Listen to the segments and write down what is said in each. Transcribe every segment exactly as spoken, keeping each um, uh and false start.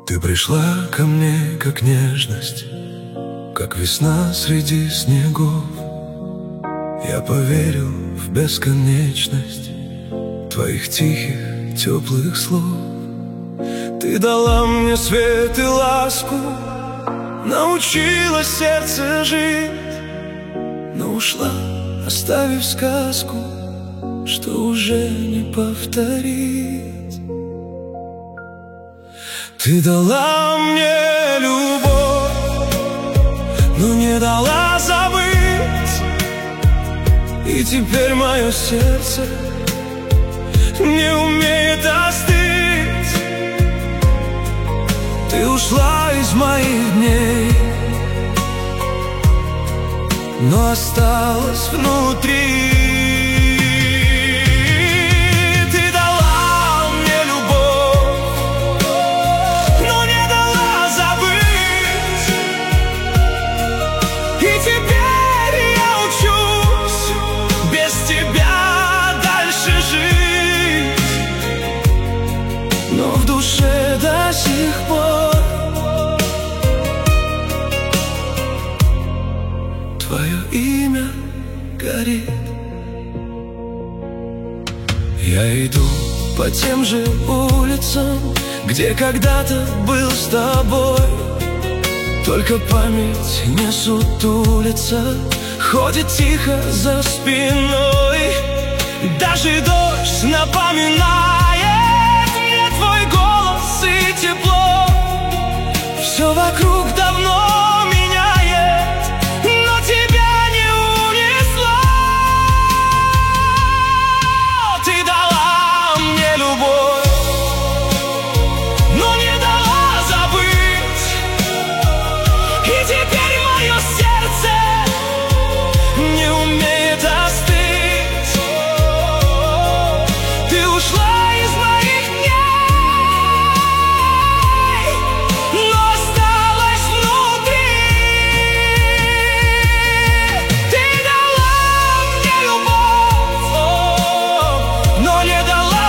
Ты пришла ко мне, как нежность, как весна среди снегов. Я поверил в бесконечность твоих тихих, теплых слов. Ты дала мне свет и ласку, научила сердце жить, но ушла, оставив сказку, что уже не повторить. Ты дала мне любовь, но не дала забыть, и теперь мое сердце не умеет остыть. Ты ушла из моих дней, но осталась внутри. Ты дала мне любовь, но не дала забыть, и теперь я учусь без тебя дальше жить, но в душе до сих пор твое имя горит. Я иду по тем же улицам, где когда-то был с тобой. Только память не сутулится, ходит тихо за спиной. Даже дождь напоминает мне твой голос и тепло. Все вокруг давно меняет, но тебя не унесло. Ты дала мне любовь, но не дала забыть, и теперь мое сердце не умеет остыть. Ты ушла из моих дней, но осталась внутри. Ты дала мне любовь, но не дала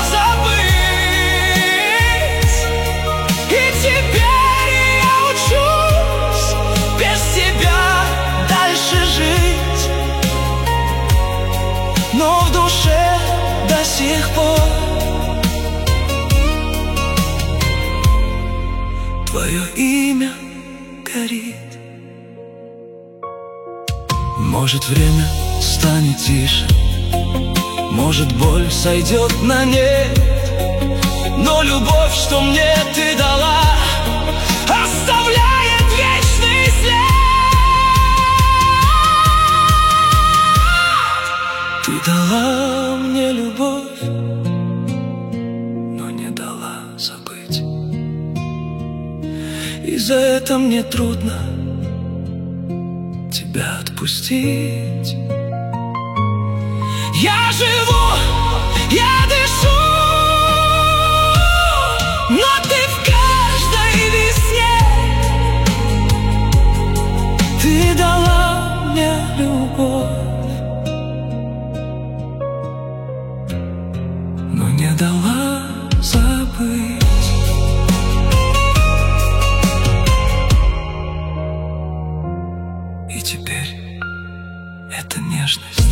забыть, и теперь я учусь без тебя дальше жить, но в душе до сих пор твое имя горит. Может, время станет тише, может, боль сойдет на нет, но любовь, что мне ты дала, оставляет вечный след. Ты дала мне любовь, но не дала забыть, и за это мне трудно тебя отпустить. Я живу, я дышу, но ты в каждой весне. Ты дала мне любовь, но не дала забыть. И теперь это нежность.